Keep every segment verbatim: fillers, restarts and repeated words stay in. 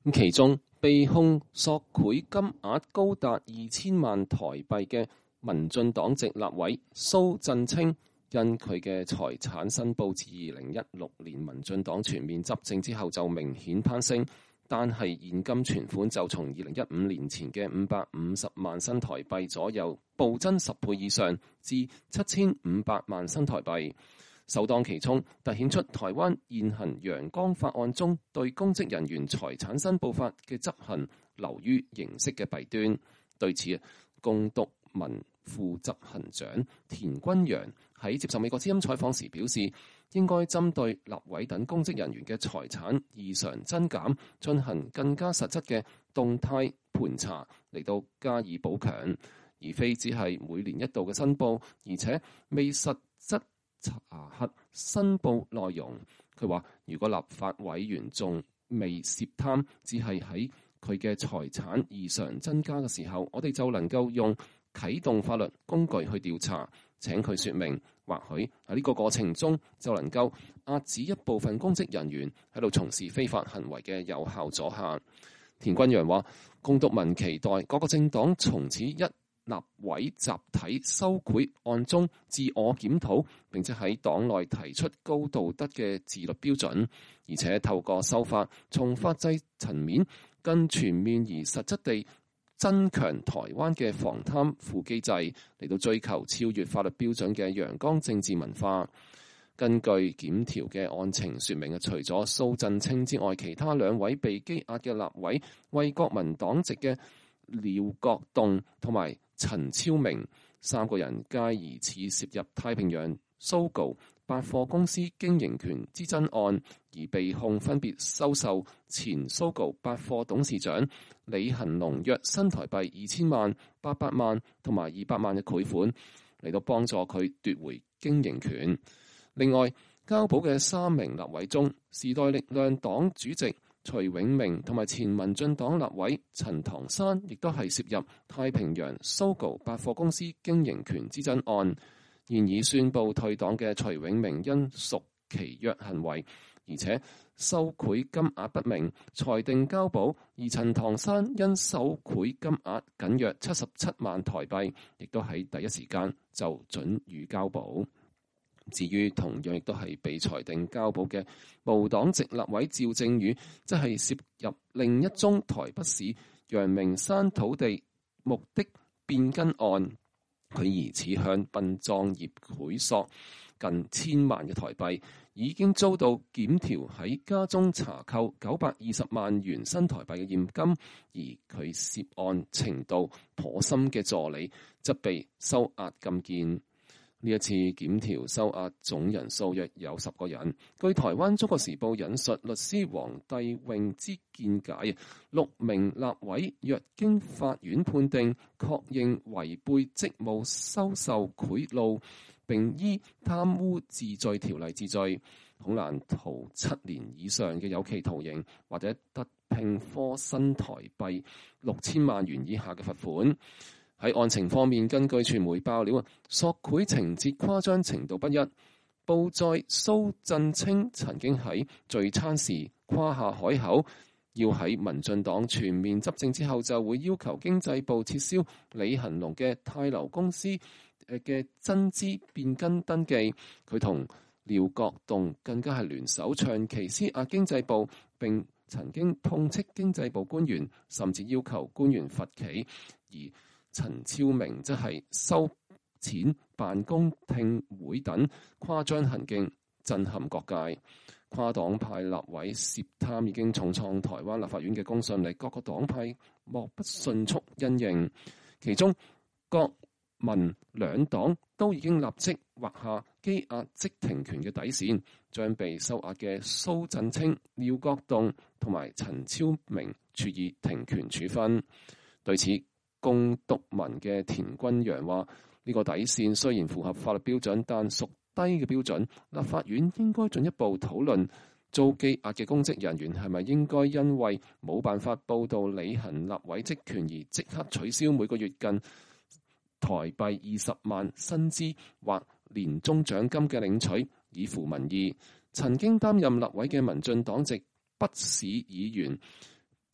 其中被控索賄金額高達二千萬台幣嘅民進黨籍立委蘇震清，因佢嘅財產申報自二零一六年民進黨全面執政之後就明顯攀升，但係現金存款就從二零一五年前嘅五百五十萬新台幣左右暴增十倍以上至七千五百萬新台幣。首當其衝，凸顯出台灣現行陽光法案中對公職人員財產申報法嘅執行流於形式嘅弊端。對此，公督民副執行長田君陽喺接受美國之音採訪時表示，應該針對立委等公職人員嘅財產異常增減進行更加實質嘅動態盤查嚟到加以補強，而非只係每年一度嘅申報，而且未實質查核申報內容。佢話：如果立法委員仲未涉貪，只係喺佢嘅財產異常增加嘅時候，我哋就能夠用啟動法律工具去調查。請佢説明，或許喺呢個過程中就能夠遏止一部分公職人員喺度從事非法行為嘅有效阻嚇。田君陽話：公督民期待各個政黨從此一立委集體收賄案中自我檢討，並且喺黨內提出高道德嘅自律標準，而且透過修法從法制層面更全面而實質地增強台灣嘅防貪腐機制，嚟到追求超越法律標準嘅陽光政治文化。根據檢調嘅案情說明，除咗蘇震清之外，其他兩位被羈押嘅立委為國民黨籍嘅廖國棟同埋陳超明，三個人皆疑似涉入太平洋 Sogo 百貨公司經營權之爭案，而被控分別收受前 Sogo 百貨董事長李恆龍約新台幣二千萬、八百萬同埋二百萬嘅賄款，嚟到幫助佢奪回經營權。另外，交保嘅三名立委中，時代力量黨主席徐永明同埋前民進黨立委陳唐山，亦都係涉入太平洋 Sogo 百貨公司經營權之爭案。現已宣布退黨嘅徐永明因屬歧約行為，而且收賄金額不明，裁定交保；而陳唐山因收賄金額僅約七十七萬台幣，亦都喺第一時間就准予交保。至於同樣亦都係被裁定交保嘅無黨籍立委趙正宇，即係涉入另一宗台北市陽明山土地目的變更案，佢疑似向殯葬業賄索近千萬嘅台幣，已經遭到檢調喺家中查扣九百二十萬元新台幣嘅現金，而佢涉案程度頗深嘅助理則被收押禁見。呢一次檢調收押總人數約有十個人。據台灣中國時報引述律師黃帝穎之見解，六名立委若經法院判定確認違背職務收受賄賂，並依貪污治罪條例治罪，恐難逃七年以上嘅有期徒刑，或者得併科新台幣六千萬元以下嘅罰款。喺案情方面，根據傳媒爆料，索賄情節誇張程度不一。報載蘇震清曾經喺聚餐時誇下海口，要喺民進黨全面執政之後就會要求經濟部撤銷李恆龍嘅泰流公司嘅增資變更登記。佢同廖國棟更加係聯手長期施壓經濟部，並曾經痛斥經濟部官員，甚至要求官員罰企。而陳超明則係收錢辦公聽會等誇張行徑，震撼各界。跨黨派立委涉貪已經重創台灣立法院嘅公信力，各個黨派莫不迅速因應。其中國民兩黨都已經立即劃下羈押即停權嘅底線，將被收押嘅蘇震清、廖國棟同埋陳超明處以停權處分。對此，公督民嘅田君陽話：呢個底線雖然符合法律標準，但屬低嘅標準。立法院應該進一步討論，遭羈押嘅公職人員係咪應該因為冇辦法報到履行立委職權而即刻取消每個月近台幣二十萬薪資或年終獎金嘅領取，以符民意。曾經擔任立委嘅民進黨籍北市議員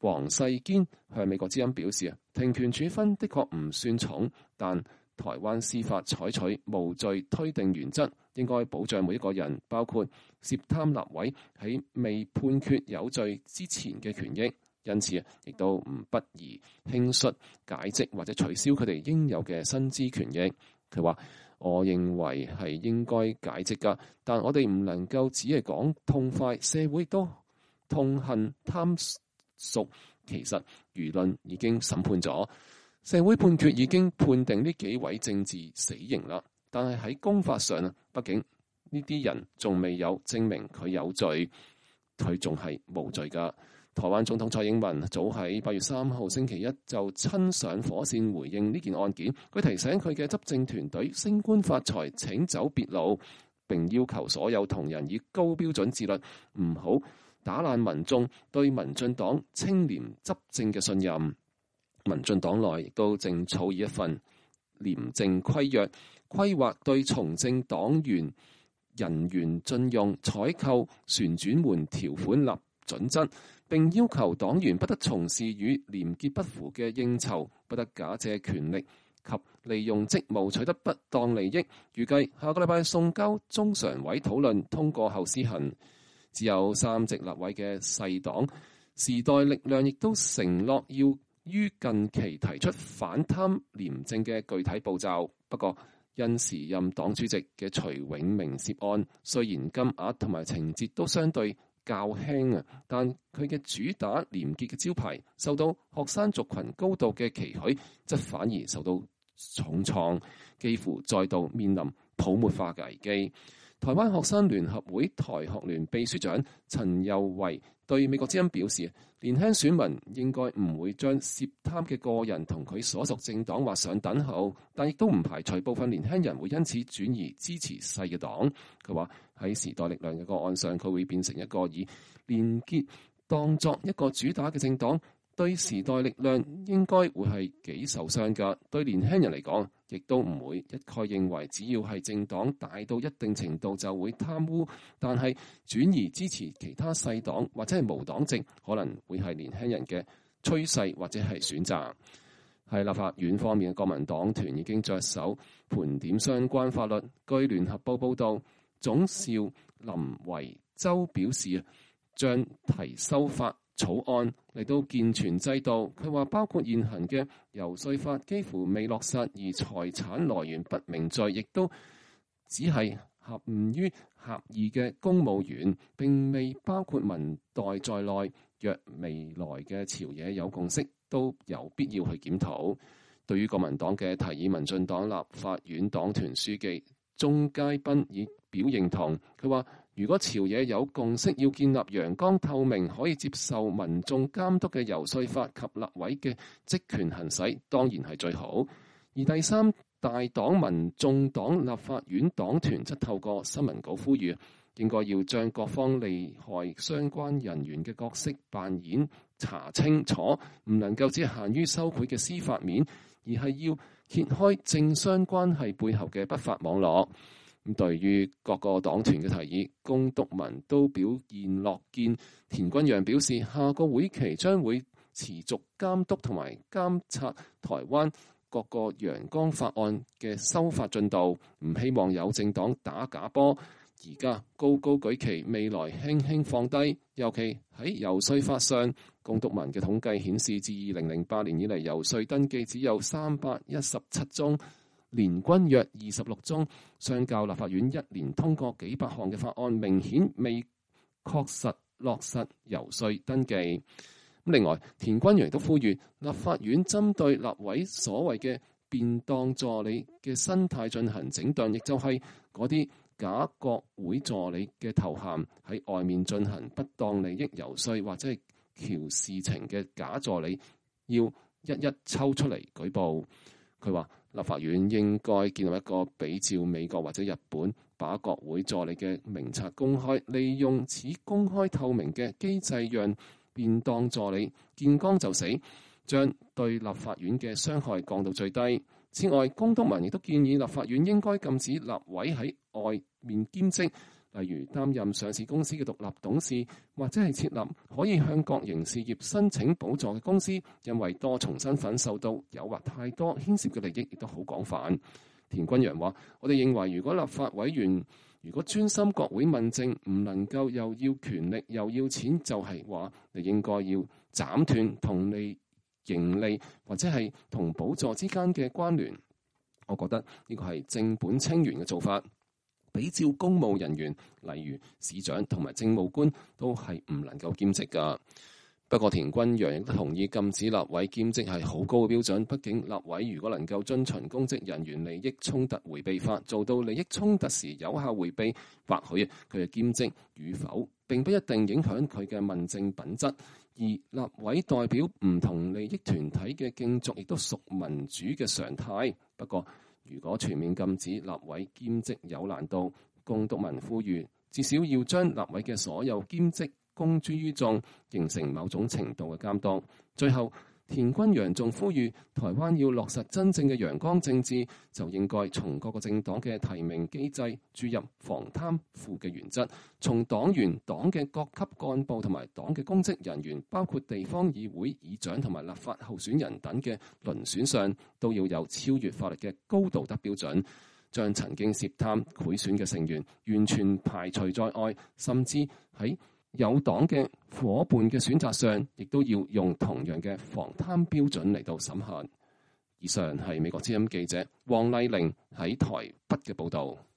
黃世堅向美國之音表示啊，停權處分的確唔算重，但台灣司法採取無罪推定原則，應該保障每一個人，包括涉貪立委喺未判決有罪之前嘅權益。因此啊，亦都唔不宜輕率解職或者取消佢哋應有嘅薪資權益。佢話：我認為係應該解職㗎，但我哋唔能夠只係講痛快，社會都痛恨貪屬。其實輿論已經審判咗，社會判決已經判定呢幾位政治死刑啦。但係喺公法上啊，畢竟呢啲人仲未有證明佢有罪，佢仲係無罪㗎。台灣總統蔡英文早喺八月三號星期一就親上火線回應呢件案件，佢提醒佢嘅執政團隊升官發財請走別路，並要求所有同仁以高標準自律，唔好打爛民眾對民進黨清廉執政嘅信任。民進黨內亦都正草擬一份廉政規約，規劃對從政黨員人員進用採購旋轉門條款立準則，並要求黨員不得從事與廉潔不符嘅應酬，不得假借權力及利用職務取得不當利益。預計下個禮拜送交中常委討論通過後施行。只有三席立委嘅細黨時代力量亦都承諾要於近期提出反貪廉政嘅具體步驟。不過因時任黨主席嘅徐永明涉案，雖然金額同埋情節都相對較輕啊，但佢嘅主打廉潔嘅招牌受到學生族群高度嘅期許，則反而受到重創，幾乎再度面臨泡沫化嘅危機。台灣學生聯合會台學聯秘書長陳佑維對美國之音表示，年輕選民應該唔會將涉貪嘅個人同佢所屬政黨劃上等號，但亦都唔排除部分年輕人會因此轉移支持細嘅黨。佢話喺時代力量嘅個案上，佢會變成一個以連結當作一個主打嘅政黨，對時代力量應該會係幾受傷㗎。對年輕人嚟講，亦都唔會一概認為只要係政黨大到一定程度就會貪污，但係轉移支持其他細黨或者係無黨籍，可能會係年輕人嘅趨勢或者係選擇。喺立法院方面，國民黨團已經着手盤點相關法律。據聯合報報導，總召林維洲表示，將提修法草案嚟到健全制度。佢話包括現行嘅遊說法幾乎未落實，而財產來源不明罪亦都只係合誤於合意嘅公務員，並未包括民代在內。若未來嘅朝野有共識，都有必要去檢討。對於國民黨嘅提議，民進黨立法院黨團書記鍾佳濱已表認同。佢話如果朝野有共識，要建立陽光透明、可以接受民眾監督嘅遊說法及立委嘅職權行使，當然係最好。而第三大黨民眾黨立法院黨團則透過新聞稿呼籲，應該要將各方利害相關人員嘅角色扮演查清楚，唔能夠只係限於收賄嘅司法面，而係要揭開政商關係背後嘅不法網絡。咁對於各個黨團嘅提議，公督民都表現樂見。田君陽表示，下個會期將會持續監督同埋監察台灣各個陽光法案嘅修法進度，唔希望有政黨打假波。而家高高舉旗，未來輕輕放低。尤其喺遊說法上，公督民嘅統計顯示，自二零零八年以嚟，遊說登記只有三百一十七宗，年均約二十六宗，相較立法院一年通過幾百項嘅法案，明顯未確實落實遊說登記。另外，田君陽都呼籲立法院針對立委所謂嘅便當助理嘅生態進行整頓，亦就係嗰啲假國會助理嘅頭銜喺外面進行不當利益遊說或者係喬事情嘅假助理，要一一抽出嚟舉報。佢話立法院應該建立一個比照美國或者日本把國會助理嘅名冊公開，利用此公開透明嘅機制，讓便當助理見光就死，將對立法院嘅傷害降到最低。此外，公督民亦都建議立法院應該禁止立委喺外面兼職， 例如擔任上市公司嘅獨立董事，或者係設立可以向國營事業申請補助嘅公司。因為多重身份受到誘惑太多，牽涉嘅利益亦都好廣泛。田君陽話：我哋認為如果立法委員如果專心國會問政，唔能夠又要權力又要錢，就係話你應該要斬斷同利盈利或者係同補助之間嘅關聯。我覺得呢個係正本清源嘅做法。比照公務人員，例如市長同埋政務官，都係唔能夠兼職㗎。不過田君陽亦都同意禁止立委兼職係好高嘅標準。畢竟立委如果能夠遵循公職人員利益衝突迴避法，做到利益衝突時有效迴避，或許佢嘅兼職與否並不一定影響佢嘅問政品質。而立委代表唔同利益團體嘅競逐，亦都屬民主嘅常態。不過，如果全面禁止立委兼職有難度，公督民呼籲至少要將立委嘅所有兼職公諸於眾，形成某種程度嘅監督。最後，田君陽仲呼籲台灣要落實真正嘅陽光政治，就應該從各個政黨嘅提名機制注入防貪腐嘅原則，從黨員、黨嘅各級幹部同埋黨嘅公職人員，包括地方議會議長同埋立法候選人等嘅遴選上，都要有超越法律嘅高道德標準，將曾經涉貪賄選嘅成員完全排除在外，甚至喺有黨嘅夥伴嘅選擇上，亦都要用同樣嘅防貪標準嚟到審核。以上係美國之音記者黃麗玲喺台北嘅報導。